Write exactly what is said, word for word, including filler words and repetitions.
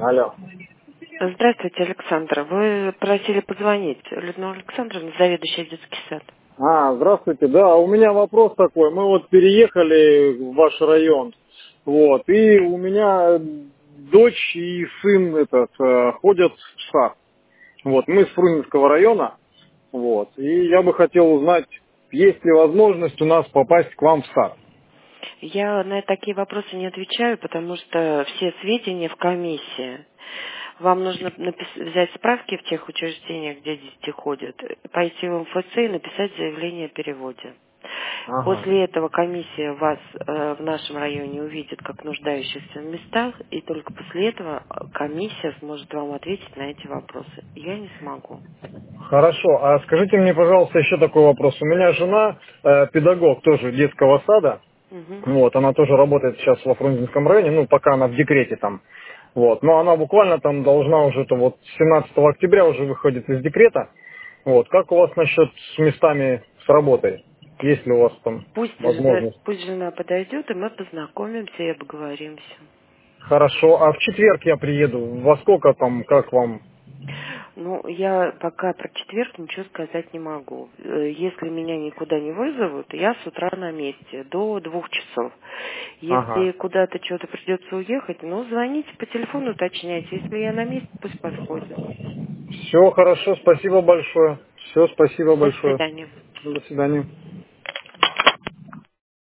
Алло. Здравствуйте, Александра. Вы просили позвонить. Людмила Александровна, заведующая детский сад. А, здравствуйте. Да, у меня вопрос такой. Мы вот переехали в ваш район. Вот. И у меня дочь и сын этот э, ходят в сад. Вот. Мы с Фрунзенского района. Вот. И я бы хотел узнать, есть ли возможность у нас попасть к вам в сад. Я на такие вопросы не отвечаю, потому что все сведения в комиссии. Вам нужно напис- взять справки в тех учреждениях, где дети ходят, пойти в эм эф цэ и написать заявление о переводе. Ага. После этого комиссия вас э, в нашем районе увидит как нуждающихся в местах, и только после этого э, комиссия сможет вам ответить на эти вопросы. Я не смогу. Хорошо. А скажите мне, пожалуйста, еще такой вопрос. У меня жена э, педагог тоже детского сада. Мгм. Вот, она тоже работает сейчас во Фрунзенском районе, ну, пока она в декрете там. Вот, но она буквально там должна уже, то вот семнадцатого октября уже выходит из декрета. Вот, как у вас насчет с местами, с работой? Есть ли у вас там Пусть, жена- возможность? пусть жена подойдет, и мы познакомимся и обговоримся. Хорошо, а в четверг я приеду. Во сколько там, как вам? Ну, я пока про четверг ничего сказать не могу. Э, Если меня никуда не вызовут, я с утра на месте, до двух часов. Ага. Если куда-то что-то придется уехать, ну, звоните по телефону, уточняйте. Если я на месте, пусть подходит. Все хорошо, спасибо большое. Все, спасибо До большое. свидания. До свидания.